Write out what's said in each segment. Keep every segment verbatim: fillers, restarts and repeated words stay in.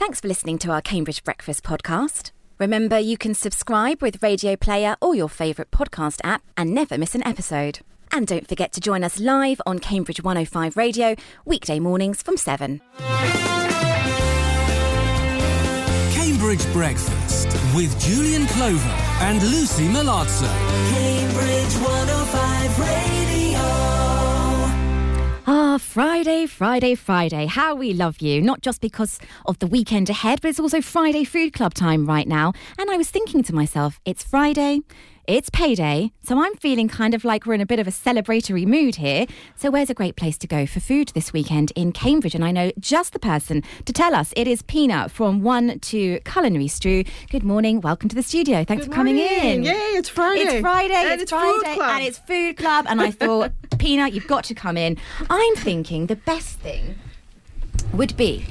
Thanks for listening to our Cambridge Breakfast podcast. Remember, you can subscribe with Radio Player or your favourite podcast app and never miss an episode. And don't forget to join us live on Cambridge one oh five Radio, weekday mornings from seven. Cambridge Breakfast with Julian Clover and Lucy Malazzo. Cambridge one oh five Radio. Ah, Friday, Friday, Friday. How we love you. Not just because of the weekend ahead, but it's also Friday Food Club time right now. And I was thinking to myself, it's Friday, it's payday, so I'm feeling kind of like we're in a bit of a celebratory mood here. So where's a great place to go for food this weekend in Cambridge? And I know just the person to tell us. It is Pina from One to Culinary Stew. Good morning. Welcome to the studio. Thanks Good for coming morning. in. Yay, it's Friday. It's Friday. And it's, it's Friday. Food Club. And it's Food Club. And I thought, Pina, you've got to come in. I'm thinking the best thing would be,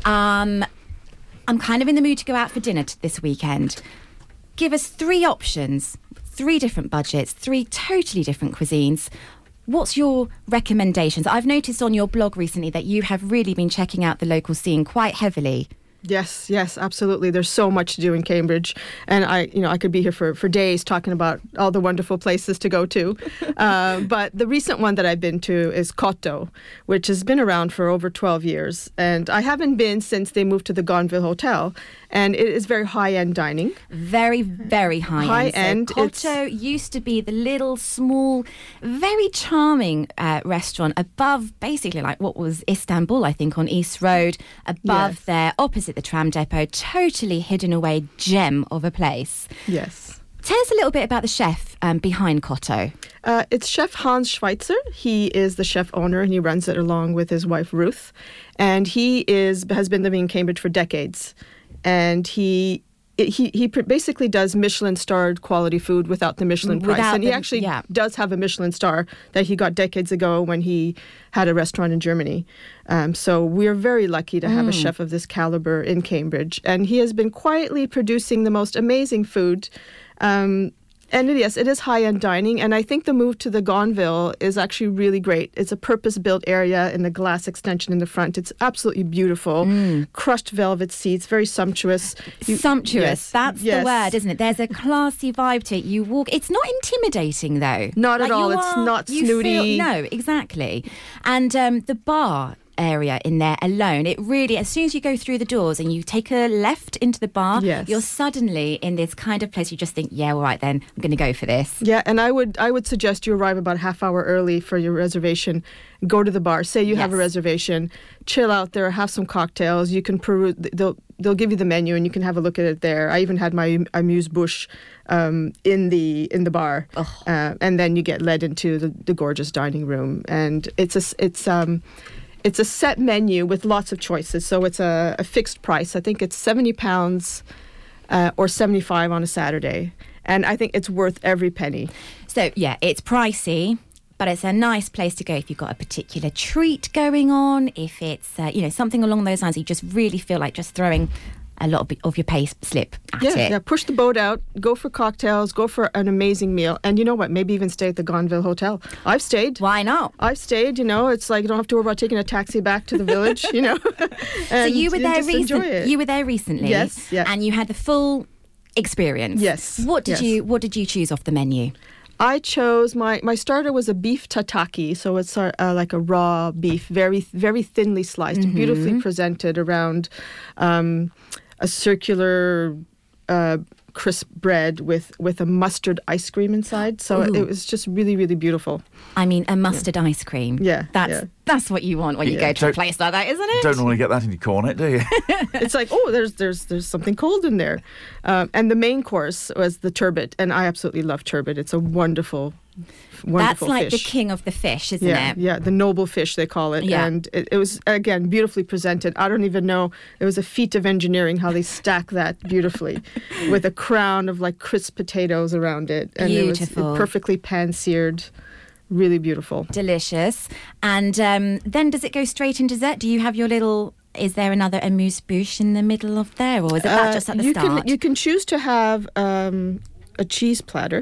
um, I'm kind of in the mood to go out for dinner t- this weekend. Give us three options. Three different budgets, three totally different cuisines. What's your recommendations? I've noticed on your blog recently that you have really been checking out the local scene quite heavily. Yes, yes, absolutely. There's so much to do in Cambridge, and I, you know, I could be here for, for days talking about all the wonderful places to go to. uh, but the recent one that I've been to is Cotto, which has been around for over twelve years, and I haven't been since they moved to the Gonville Hotel, and it is very high-end dining. Very, very high-end. High-end. So Cotto used to be the little, small, very charming uh, restaurant above, basically like what was Istanbul, I think, on East Road, above Yes. there, opposite the tram depot, totally hidden away gem of a place. Yes. Tell us a little bit about the chef um, behind Cotto. Uh, it's Chef Hans Schweitzer. He is the chef owner, and he runs it along with his wife, Ruth. And he is has been living in Cambridge for decades. And he he he basically does Michelin-starred quality food without the Michelin price. Without and he the- actually yeah. does have a Michelin star that he got decades ago when he had a restaurant in Germany. Um, so we're very lucky to have a chef of this caliber in Cambridge. And he has been quietly producing the most amazing food. Um, And it, yes, it is high-end dining, and I think the move to the Gonville is actually really great. It's a purpose-built area in the glass extension in the front. It's absolutely beautiful. Mm. Crushed velvet seats, very sumptuous. You- Sumptuous, yes, that's yes. the word, isn't it? There's a classy vibe to it. You walk, it's not intimidating though. Not at Like, all. you It's are- not you snooty. Feel, no, exactly. And um, the bar area in there alone, it really, as soon as you go through the doors and you take a left into the bar, Yes. you're suddenly in this kind of place you just think, yeah, all right then, I'm going to go for this. Yeah, and I would I would suggest you arrive about a half hour early for your reservation. Go to the bar. Say you have a Yes. reservation. Chill out there. Have some cocktails. You can peruse. They'll they'll give you the menu and you can have a look at it there. I even had my amuse bouche um, in the in the bar, uh, and then you get led into the, the gorgeous dining room. And it's a s- it's um. It's a set menu with lots of choices, so it's a, a fixed price. I think it's seventy pounds uh, or seventy-five on a Saturday, and I think it's worth every penny. So yeah, it's pricey, but it's a nice place to go if you've got a particular treat going on, if it's uh, you know, something along those lines, you just really feel like just throwing a lot of, of your pay slip at Yeah, it. yeah, push the boat out, go for cocktails, go for an amazing meal, and you know what? Maybe even stay at the Gonville Hotel. I've stayed. Why not? I've stayed. You know, it's like you don't have to worry about taking a taxi back to the village. You know, So and you were there just enjoy recently. it. You were there recently. Yes, yeah. And you had the full experience. Yes, What did yes. you What did you choose off the menu? I chose my my starter was a beef tataki, so it's uh, uh, like a raw beef, very very thinly sliced, Mm-hmm. beautifully presented around um, a circular uh, crisp bread with with a mustard ice cream inside. So Ooh. it was just really really beautiful. I mean, a mustard ice cream. Yeah, That's yeah. that's what you want when you Yeah. go to a Don't- place like that, isn't it? Don't normally get that in your cornet, do you? It's like, oh, there's there's there's something cold in there. Um, and the main course was the turbot, and I absolutely love turbot. It's a wonderful, That's wonderful like fish. the king of the fish, isn't yeah, it? yeah, the noble fish they call it. Yeah. And it, it was, again, beautifully presented. I don't even know, it was a feat of engineering how they stack that beautifully with a crown of like crisp potatoes around it. And Beautiful. it was perfectly pan-seared, really beautiful. Delicious. And um, then does it go straight in dessert? Do you have your little... Is there another amuse-bouche in the middle of there, or is it that Uh, just at the you start? Can, you can choose to have um, a cheese platter.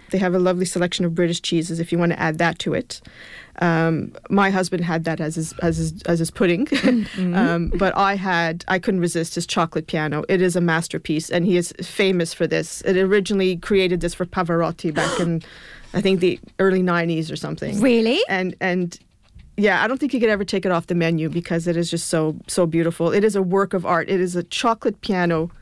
They have a lovely selection of British cheeses if you want to add that to it. Um, my husband had that as his as his as his pudding, mm-hmm. um, but I had I couldn't resist his chocolate piano. It is a masterpiece, and he is famous for this. It originally created this for Pavarotti back in, I think, the early nineties or something. Really? And and. Yeah, I don't think you could ever take it off the menu because it is just so so beautiful. It is a work of art. It is a chocolate piano,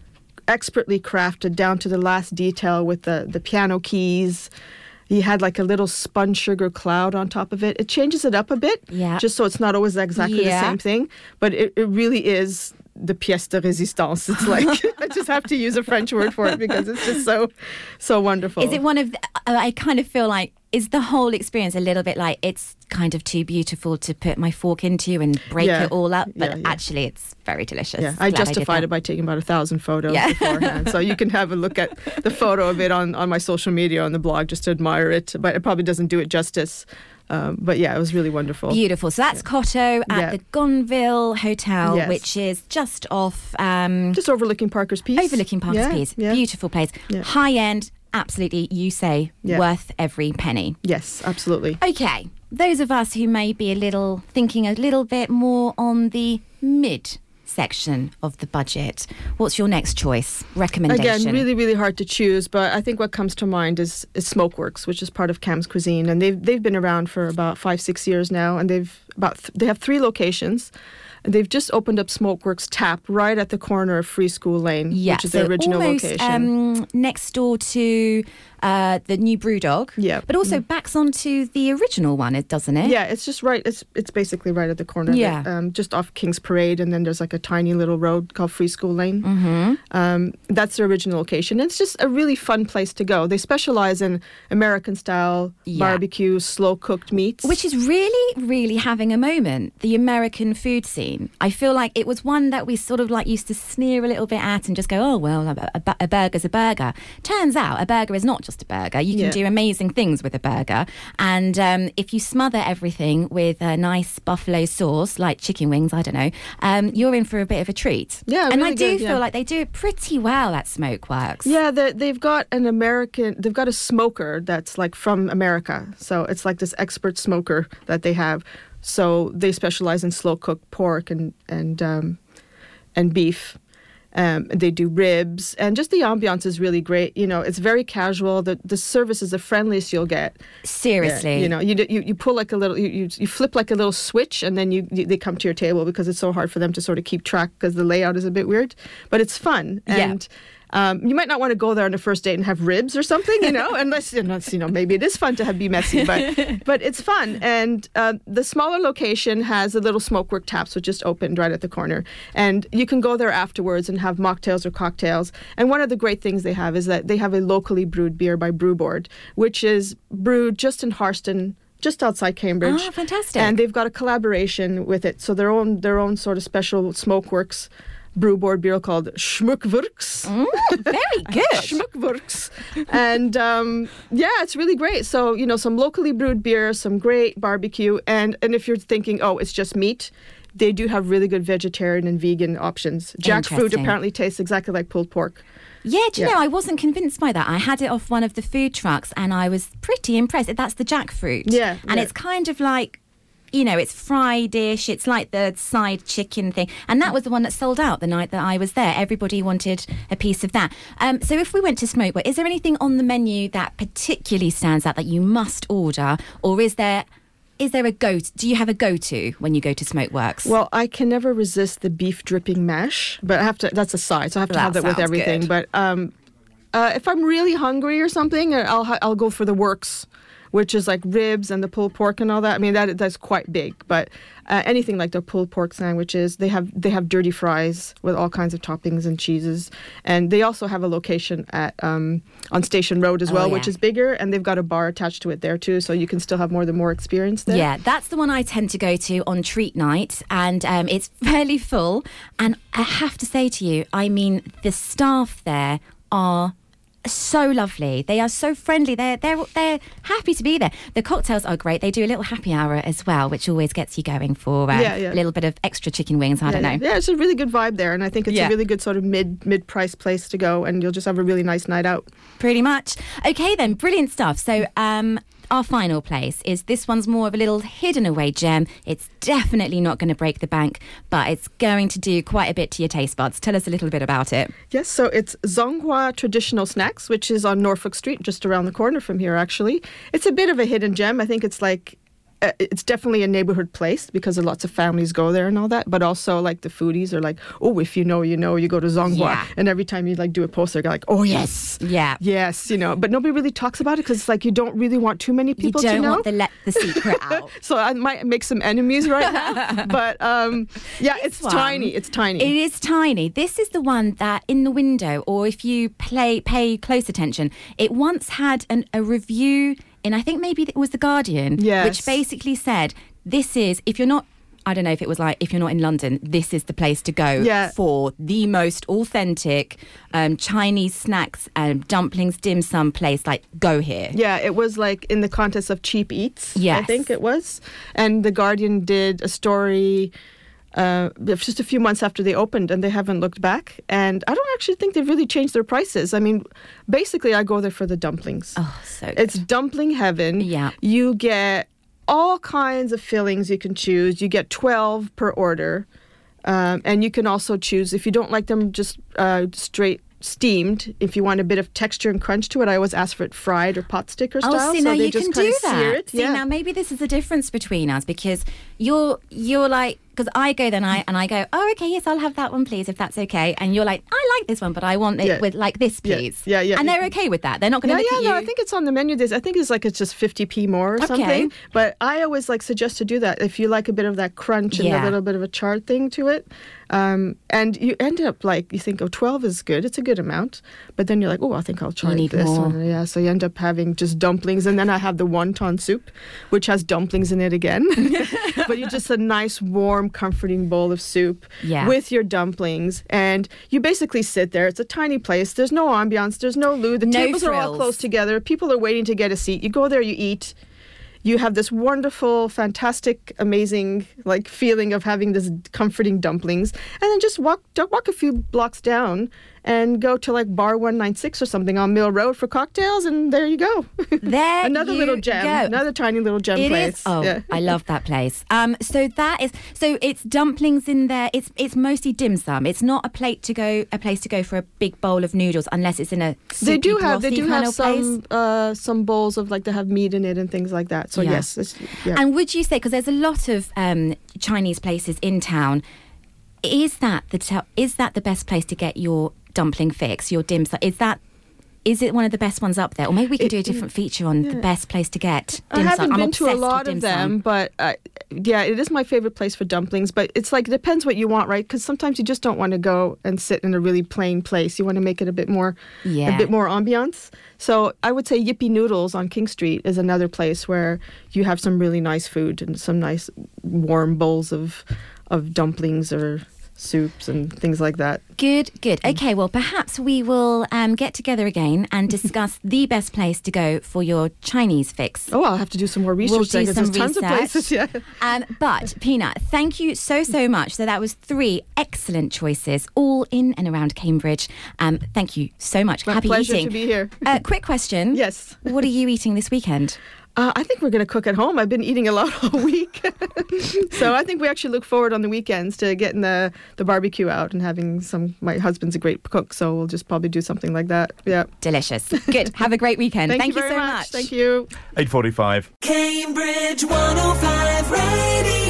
expertly crafted down to the last detail with the, the piano keys. He had like a little spun sugar cloud on top of it. It changes it up a bit, yeah. just so it's not always exactly yeah. the same thing. But it, it really is the pièce de résistance. It's like, I just have to use a French word for it because it's just so, so wonderful. Is it one of, the, I kind of feel like, is the whole experience a little bit like it's kind of too beautiful to put my fork into and break yeah. it all up? But yeah, yeah. actually it's very delicious. Yeah, I Glad justified I it by taking about a thousand photos yeah. beforehand. So you can have a look at the photo of it on, on my social media, on the blog, just to admire it. But it probably doesn't do it justice. Um, but yeah, it was really wonderful. Beautiful. So that's yeah. Cotto at yeah. the Gonville Hotel, yes. which is just off... Um, just overlooking Parker's Piece. Overlooking Parker's yeah, Piece. Yeah. Beautiful place. Yeah. High end, absolutely, you say, yeah. worth every penny. Yes, absolutely. Okay. Those of us who may be a little, thinking a little bit more on the mid section of the budget, what's your next choice, recommendation? Again, really, really hard to choose, but I think what comes to mind is, is Smokeworks, which is part of Cam's Cuisine, and they've they've been around for about five, six years now, and they've about th- they have three locations. And they've just opened up Smokeworks Tap right at the corner of Free School Lane, yeah, which is so the original almost, location. Um, next door to uh, the new Brewdog, yeah, but also mm. backs onto the original one, it doesn't it? Yeah, it's just right. It's it's basically right at the corner. Yeah, of it, um, just off King's Parade, and then there's like a tiny little road called Free School Lane. Mm-hmm. Um, that's their original location. It's just a really fun place to go. They specialize in American style yeah. barbecue, slow cooked meats, which is really, really having a moment. The American food scene. I feel like it was one that we sort of like used to sneer a little bit at and just go, oh well, a, a, a burger's a burger. Turns out a burger is not just a burger. You can yeah. do amazing things with a burger, and um, if you smother everything with a nice buffalo sauce, like chicken wings, I don't know, um, you're in for a bit of a treat. Yeah, and really I do good, feel yeah. like they do it pretty well at Smokeworks. Yeah, they've got an American, they've got a smoker that's like from America. So it's like this expert smoker that they have. So they specialize in slow cooked pork and and um, and beef. Um, they do ribs, and just the ambiance is really great. You know, it's very casual. The the service is the friendliest you'll get. Seriously, yeah, you know, you, you you pull like a little, you, you you flip like a little switch, and then you, you they come to your table because it's so hard for them to sort of keep track because the layout is a bit weird. But it's fun, and yeah. Um, you might not want to go there on a first date and have ribs or something, you know, unless, unless you know, maybe it is fun to have be messy, but but it's fun. And uh, the smaller location has a little Smokework Taps, which just opened right at the corner. And you can go there afterwards and have mocktails or cocktails. And one of the great things they have is that they have a locally brewed beer by Brewboard, which is brewed just in Harston, just outside Cambridge. Oh, fantastic. And they've got a collaboration with it. So their own their own sort of special Smokeworks Brewboard beer called Schmuckworks. Mm, very good. Schmuckworks. And um, yeah, it's really great. So, you know, some locally brewed beer, some great barbecue. And, and if you're thinking, oh, it's just meat, they do have really good vegetarian and vegan options. Jackfruit apparently tastes exactly like pulled pork. Yeah, do you Yeah. know, I wasn't convinced by that. I had it off one of the food trucks and I was pretty impressed. That's the jackfruit. Yeah, And yeah. it's kind of like, you know, it's fried-ish. It's like the side chicken thing. And that was the one that sold out the night that I was there. Everybody wanted a piece of that. Um, so if we went to Smokeworks, is there anything on the menu that particularly stands out that you must order? Or is there... Is there a go? Do you have a go-to when you go to Smokeworks? Well, I can never resist the beef dripping mash, but I have to. That's a side, so I have to That have that with sounds everything. good. But um, uh, if I'm really hungry or something, I'll ha- I'll go for the works, which is like ribs and the pulled pork and all that. I mean, that that's quite big, but uh, anything like the pulled pork sandwiches, they have they have dirty fries with all kinds of toppings and cheeses, and they also have a location at um, on Station Road as Oh, well, yeah. which is bigger, and they've got a bar attached to it there too, so you can still have more than more experience there. Yeah, that's the one I tend to go to on treat night, and um, it's fairly full. And I have to say to you, I mean, the staff there are so lovely. They are so friendly. They're they're they're happy to be there. The cocktails are great. They do a little happy hour as well, which always gets you going for uh, Yeah, yeah. a little bit of extra chicken wings. I yeah, don't know. Yeah, it's a really good vibe there, and I think it's Yeah. a really good sort of mid mid price place to go, and you'll just have a really nice night out. Pretty much. Okay then, brilliant stuff. So um, our final place is, this one's more of a little hidden away gem. It's definitely not going to break the bank, but it's going to do quite a bit to your taste buds. Tell us a little bit about it. Yes, so it's Zonghua Traditional Snacks, which is on Norfolk Street, just around the corner from here, actually. It's a bit of a hidden gem. I think it's like, uh, it's definitely a neighborhood place because lots of families go there and all that. But also, like, the foodies are like, oh, if you know, you know, you go to Zonghua. Yeah. And every time you, like, do a post, they're like, oh, yes. Yeah. Yes, you know. But nobody really talks about it because it's like you don't really want too many You people to don't know. want to let the secret out. So I might make some enemies right now. But, um, yeah, This it's one, tiny. It's tiny. It is tiny. This is the one that in the window, or if you play pay close attention, it once had an, a review in, I think maybe it was The Guardian, Yes. which basically said, this is, if you're not, I don't know if it was like, if you're not in London, this is the place to go Yeah. for the most authentic um, Chinese snacks and dumplings, dim sum place. Like, go here. Yeah, it was like in the contest of cheap eats, I Yes. think it was. And The Guardian did a story uh, just a few months after they opened, and they haven't looked back. And I don't actually think they've really changed their prices. I mean, basically, I go there for the dumplings. Oh, so good. It's dumpling heaven. Yeah. You get all kinds of fillings you can choose. You get twelve per order. Um, and you can also choose, if you don't like them just uh, straight steamed, if you want a bit of texture and crunch to it, I always ask for it fried or pot sticker style. Oh, see, so now they you just can kind do of sear that. it. See, yeah. now maybe this is the difference between us, because you're you're like, because I go then I and I go, oh, okay, yes, I'll have that one, please, if that's okay. And you're like, I like this one, but I want it Yeah. with like this, Yeah. please. Yeah, yeah. And they're okay with that. They're not going to Yeah, look yeah, at you. no, I think it's on the menu. This, I think it's like it's just fifty p more or Okay. something. But I always like suggest to do that if you like a bit of that crunch and Yeah. a little bit of a char thing to it. Um, and you end up like, you think, oh, twelve is good. It's a good amount. But then you're like, oh, I think I'll try You need this more. one. Yeah, so you end up having just dumplings. And then I have the wonton soup, which has dumplings in it again. But you're just a nice, warm, comforting bowl of soup Yeah. with your dumplings. And you basically sit there. It's a tiny place. There's no ambiance. There's no loo. The No tables are all frills. close together. People are waiting to get a seat. You go there, you eat. You have this wonderful, fantastic, amazing like feeling of having this comforting dumplings, and then just walk walk a few blocks down and go to like Bar one ninety-six or something on Mill Road for cocktails, and there you go. There another you little gem, go. another tiny little gem It place. is. Oh, Yeah. I love that place. Um, so that is. So it's dumplings in there. It's it's mostly dim sum. It's not a plate to go, a place to go for a big bowl of noodles, unless it's in a soupy, They do have they brothy do kind have of place. some uh, some bowls of like they have meat in it and things like that. So Yeah. yes, it's, yeah. And would you say, because there's a lot of um, Chinese places in town, is that the te- is that the best place to get your dumpling fix, your dim sum? Is that is it one of the best ones up there? Or maybe we could It- do a different feature on the best place to get I dim sum. haven't I'm been to a obsessed with lot dim of them, sum. but uh, yeah, it is my favorite place for dumplings. But it's like, it depends what you want, right? Because sometimes you just don't want to go and sit in a really plain place. You want to make it a bit more, Yeah. a bit more ambiance. So I would say Yippee Noodles on King Street is another place where you have some really nice food and some nice warm bowls of of dumplings or soups and things like that. Good, good. Okay, well, perhaps we will um, get together again and discuss the best place to go for your Chinese fix. Oh, I'll have to do some more research. We'll do then, 'cause some there's tons research. of places. Yeah. Um, but, Peanut, thank you so, so much. So that was three excellent choices, all in and around Cambridge. Um, thank you so much. My Happy pleasure eating. to be here. Uh, quick question. Yes. What are you eating this weekend? Uh, I think we're going to cook at home. I've been eating a lot all week. So I think we actually look forward on the weekends to getting the, the barbecue out and having some. My husband's a great cook, so we'll just probably do something like that. Yeah. Delicious. Good. Have a great weekend. Thank, Thank, you very so much. much. Thank you. eight forty-five. Cambridge one oh five Radio.